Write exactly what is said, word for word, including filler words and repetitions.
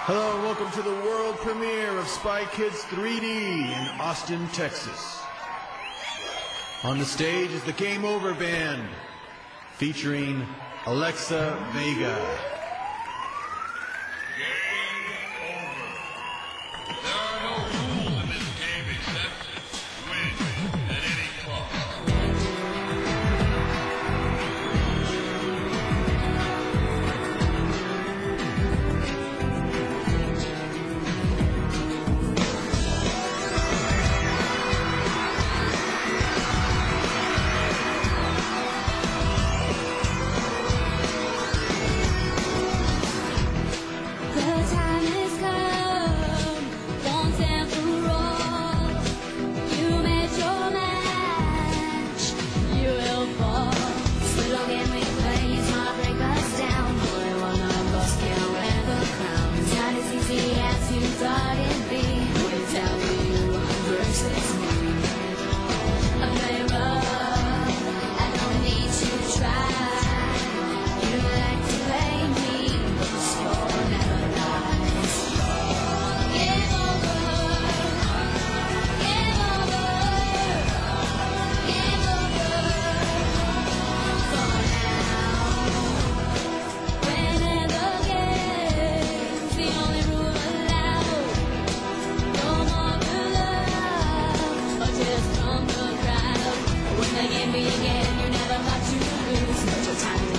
Hello and welcome to the world premiere of Spy Kids three D in Austin, Texas. On the stage is the Game Over Band, featuring Alexa Vega. Game over. There are no rules in this game except win at any cost. Again, you're never about to lose, but your time